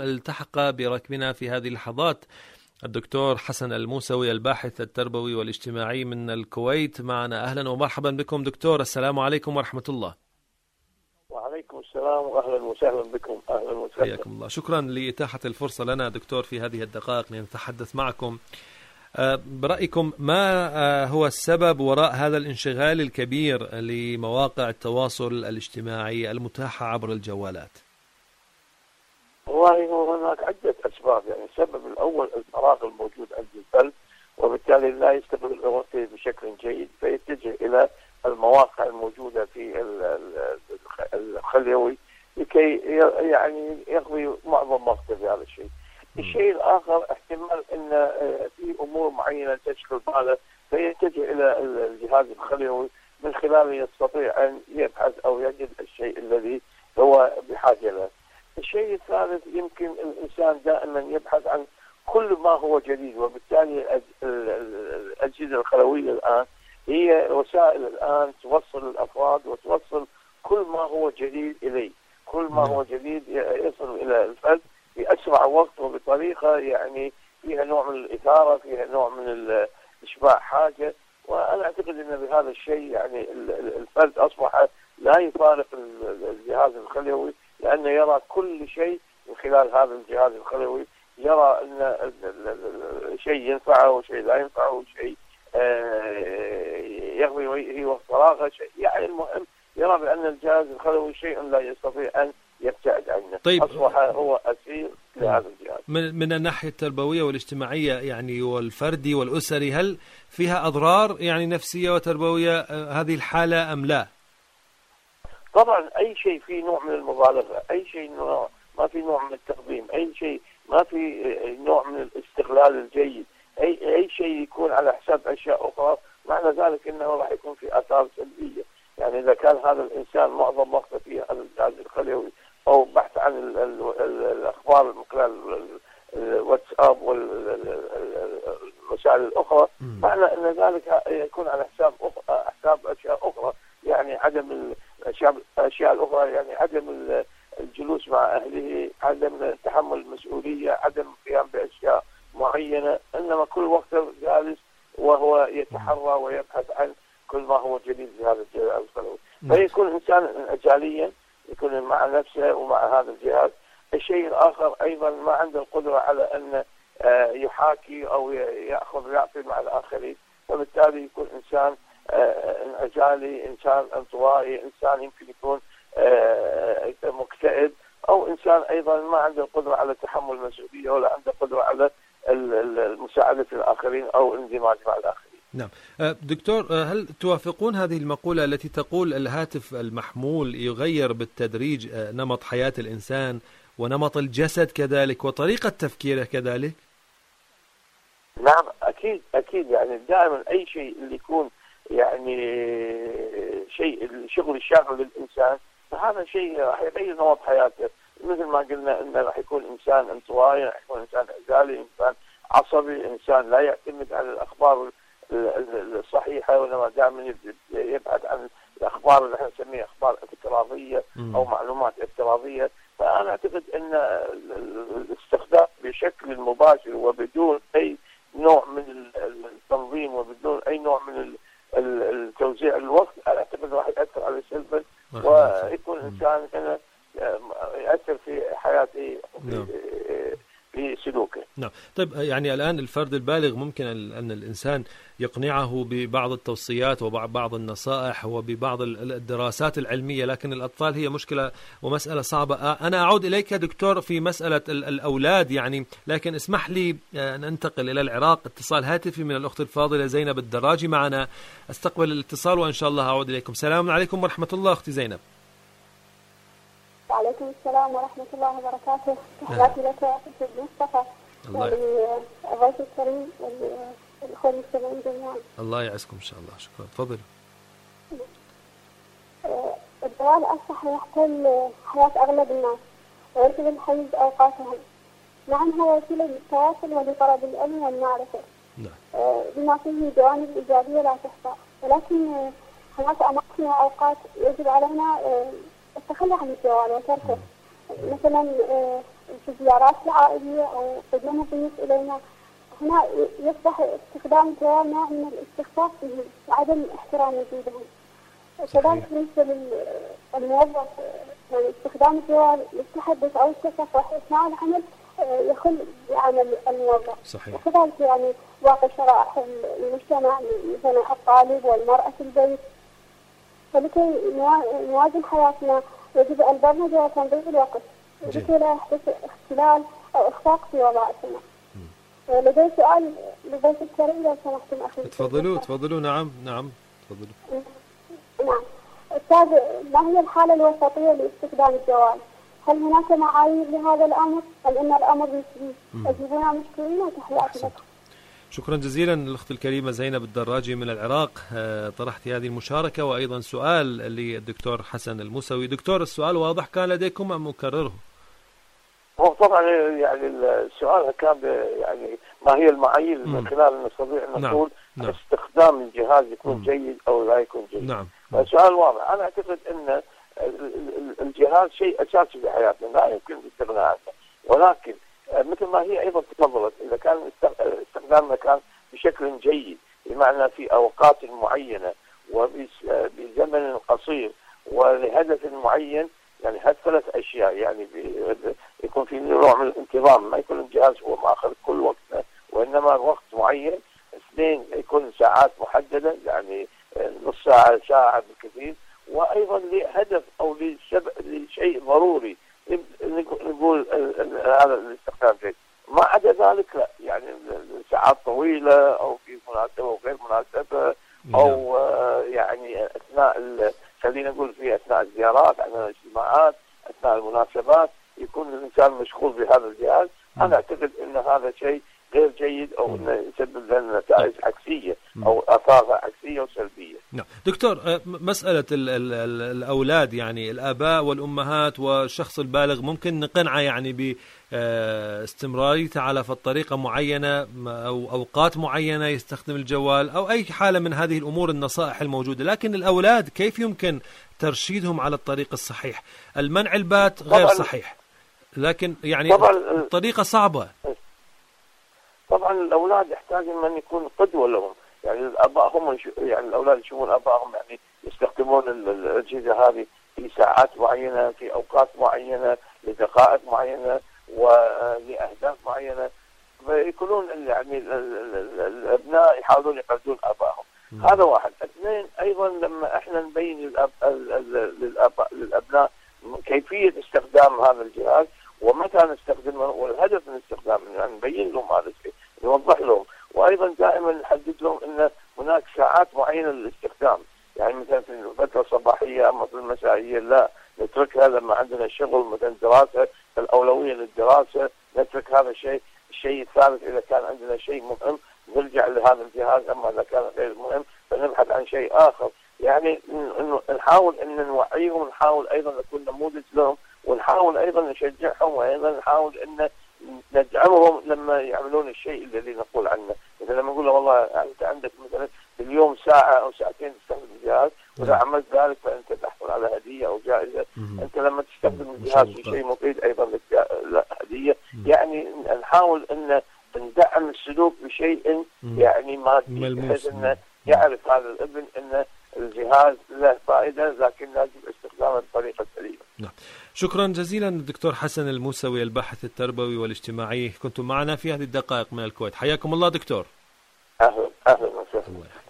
التحق بركبنا في هذه اللحظات الدكتور حسن الموسوي الباحث التربوي والاجتماعي من الكويت معنا. أهلا ومرحبا بكم دكتور، السلام عليكم ورحمة الله. وعليكم السلام وأهلا وسهلا بكم. أهلا وسهلا. حياكم الله. شكرا لإتاحة الفرصة لنا دكتور في هذه الدقائق لنتحدث معكم. برأيكم ما هو السبب وراء هذا الانشغال الكبير لمواقع التواصل الاجتماعي المتاحة عبر الجوالات؟ والله هناك عدة أسباب. يعني السبب الأول الفراغ الموجود عند الفرد، وبالتالي لا يستغل وقته بشكل جيد فيتجه إلى المواقع الموجودة في الخليوي لكي يعني يقضي معظم وقته في هذا الشيء. الشيء الآخر احتمال أن في أمور معينة تشغل باله فيتجه إلى الجهاز الخليوي من خلاله يستطيع أن يبحث أو يجد الشيء الذي هو بحاجة له. الشيء الثالث يمكن الإنسان دائما يبحث عن كل ما هو جديد، وبالتالي الأجهزة الخلوية الآن هي وسائل الآن توصل الأفراد وتوصل كل ما هو جديد إليه. كل ما هو جديد يصل إلى الفرد بأسرع وقت وبطريقة يعني فيها نوع من الإثارة، فيها نوع من إشباع حاجة. وأنا أعتقد أن بهذا الشيء يعني الفرد أصبح لا يفارق الجهاز الخلوي، لأنه يرى كل شيء من خلال هذا الجهاز الخلوي، يرى أن شيء ينفعه وشيء لا ينفعه، شيء يقضي وقت فراغه، يعني المهم يرى بأن الجهاز الخلوي شيء لا يستطيع أن يبتعد عنه. طيب، أصبح هو أسير لهذا الجهاز. من الناحية التربوية والاجتماعية يعني والفردي والأسري، هل فيها أضرار يعني نفسية وتربوية هذه الحالة أم لا؟ طبعا أي شيء فيه نوع من المبالغة، أي شيء ما في نوع من التقديم، أي شيء ما في نوع من الاستغلال الجيد، أي شيء يكون على حساب أشياء أخرى، معنى ذلك أنه راح يكون في آثار سلبية. يعني إذا كان هذا الإنسان معظم وقته في هذا الجهاز الخلوي أو بحث عن الأخبار من خلال الواتساب والوسائل الأخرى، معنى أن ذلك يكون على حساب أشياء أخرى، يعني عدم الأشياء الأخرى، يعني عدم الجلوس مع أهله، عدم تحمل المسؤولية، عدم القيام بأشياء معينة، إنما كل وقت جالس وهو يتحرى ويبحث عن كل ما هو جديد في هذا الجهاز الخلوي. فيكون إنسان عجاليا، يكون مع نفسه ومع هذا الجهاز. الشيء الآخر أيضا ما عنده القدرة على أن يحاكي أو يأخذ ويعطي مع الآخرين، وبالتالي يكون إنسان عجالي، إنسان انطوائي، إنسان يمكن يكون مكتئب، أو إنسان أيضا ما عنده القدرة على تحمل المسؤولية ولا عنده قدرة على المساعدة الآخرين أو الاندماج مع الآخرين. نعم دكتور، هل توافقون هذه المقولة التي تقول الهاتف المحمول يغير بالتدريج نمط حياة الإنسان ونمط الجسد كذلك وطريقة تفكيره كذلك؟ نعم أكيد يعني دائما أي شيء اللي يكون يعني شيء الشغل الشاغل للإنسان، فهذا شيء راح يغير نمط حياته. مثل ما قلنا إنه راح يكون إنسان انطوائي، راح يكون إنسان عزالي، إنسان عصبي، إنسان لا يعتمد على الأخبار الصحيحة، وإنما دائما يبحث عن الأخبار اللي احنا نسميها أخبار افتراضية أو معلومات افتراضية. فأنا أعتقد أن الاستخدام بشكل مباشر وبدون أي نوع من التنظيم وبدون أي نوع من التوزيع الوقت، أنا أعتقد راح يأثر على سلبا، ويكون الإنسان هنا يأثر في حياته في سلوكه. نعم. طيب يعني الآن الفرد البالغ ممكن أن الإنسان يقنعه ببعض التوصيات وبعض النصائح وببعض الدراسات العلمية، لكن الأطفال هي مشكلة ومسألة صعبة. أنا أعود إليك دكتور في مسألة الأولاد يعني، لكن اسمح لي أن أنتقل إلى العراق. اتصال هاتفي من الأخت الفاضلة زينب الدراجي معنا. أستقبل الاتصال وإن شاء الله أعود إليكم. سلام عليكم ورحمة الله أختي زينب. وعليكم السلام ورحمة الله وبركاته. تحياتي لك يا أخي مصطفى والضيف الكريم والأخوة المستمعين جميعا. الله يعزكم إن شاء الله. شكرا. تفضل. الجوال أصبح يحتل حياة أغلب الناس ويرتبط حيز أوقاتهم. نعم هو وسيلة للتواصل ولطلب العلم والمعرفة. بما فيه جوانب إيجابية لا تحصى، ولكن هناك أماكن وأوقات يجب علينا التخلي عن الجوال وتركه. مثلا في الزيارات العائلية أو قدوم الضيوف إلينا، هنا يصبح استخدام الجوال نوع من الاستخفاف بهم وعدم احترام وجودهم. كذلك بالنسبة للموظف، يعني استخدام الجوال للتحدث أو التصفح أثناء العمل يخل بعمل الموظف. صحيح. وكذلك يعني باقي شرائح المجتمع مثل الطالب والمرأة في البيت. فلكي نوازن حياتنا يجب البرمجة وتنظيم الوقت لكي لا يحدث اختلال أو إخفاق في وظائفنا. لدي سؤال لضيف الكريم لو سمحتم أخي. تفضلوا. نعم تفضلوا. نعم أستاذ، ما هي الحالة الوسطية لاستخدام الجوال؟ هل هناك معايير لهذا الأمر أم أن الأمر نسبي؟ أجيبونا مشكورين وتحياتي لكم. شكرا جزيلا الأخت الكريمة زينب الدراجي من العراق، طرحت هذه المشاركة وأيضا سؤال للدكتور حسن الموسوي. دكتور، السؤال واضح كان لديكم أم أكرره؟ هو طبعا يعني السؤال كان يعني ما هي المعايير من خلال نستطيع أن نقول استخدام الجهاز يكون جيد أو لا يكون جيد. نعم. السؤال واضح. أنا أعتقد أن الجهاز شيء أساسي في حياتنا لا يمكن الاستغناء عنه، ولكن مثل ما هي أيضا تفضلت، إذا كان استخدامنا كان بشكل جيد، بمعنى في أوقات معينة وبزمن قصير ولهدف معين، يعني هذه 3 أشياء، يعني يكون في نوع من الانتظام، ما يكون الجهاز هو ماخذ كل وقتنا وإنما وقت معين. 2 يكون ساعات محددة، يعني نص ساعة بالكثير، وأيضا لهدف أو لشيء ضروري نقول هذا الاستخدام جيد. ما عدا ذلك لا، يعني ساعات طويلة أو في مناسبة وغير مناسبة، أو يعني أثناء خلينا نقول في أثناء الزيارات، أثناء الاجتماعات، أثناء المناسبات يكون الإنسان مشغول بهذا الجهاز. أنا أعتقد أن هذا شيء غير جيد، أو أنه يسبب لنا نتائج عكسية أو آثار عكسية وسلبية. نعم دكتور، مسألة الأولاد، يعني الآباء والأمهات والشخص البالغ ممكن نقنعه يعني باستمراريته على طريقة معينة أو أوقات معينة يستخدم الجوال أو أي حالة من هذه الأمور، النصائح الموجودة، لكن الأولاد كيف يمكن ترشيدهم على الطريق الصحيح؟ المنع البات غير صحيح، لكن يعني الطريقة صعبة. طبعا الأولاد يحتاج من يكون قدوة لهم، يعني الآباء هم يعني الأولاد يشوفون آبائهم يعني يستخدمون الأجهزة هذه في ساعات معينة، في أوقات معينة، لدقائق معينة ولأهداف معينة، فيكونون يعني الأبناء يحاولون يقلدون آبائهم. هذا واحد. 2 أيضا لما احنا نبين للأبناء كيفية استخدام هذا الجهاز ومتى نستخدمه والهدف من استخدامه، يعني نبين لهم هذا الشيء، نوضح لهم، وايضا دائما نحدد لهم ان هناك ساعات معينه للاستخدام، يعني مثلا في الفتره الصباحيه اما في المسائيه لا نتركها، لما عندنا شغل مثلا دراسه الاولويه للدراسه نترك هذا الشيء. الشيء الثالث اذا كان عندنا شيء مهم نرجع لهذا الجهاز، اما اذا كان غير مهم فنبحث عن شيء اخر. يعني نحاول ان نوعيهم، ونحاول ايضا نكون نموذج لهم، ونحاول ايضا نشجعهم، وايضا نحاول ان ندعمهم لما يعملون الشيء الذي نقول عنه. مثلا لما نقول له والله انت عندك مثلا في اليوم ساعه او ساعتين تستخدم الجهاز، واذا عملت ذلك فانت تحصل على هديه او جائزه. انت لما تستخدم الجهاز في شيء مفيد ايضا لك هديه. يعني نحاول ان ندعم السلوك بشيء يعني مادي، بحيث انه يعرف هذا الابن ان الجهاز له فائده، لكن لازم استخدامه بطريقه سليمه. نعم. شكرا جزيلا الدكتور حسن الموسوي الباحث التربوي والاجتماعي، كنتم معنا في هذه الدقائق من الكويت. حياكم الله دكتور. اهلا وسهلا.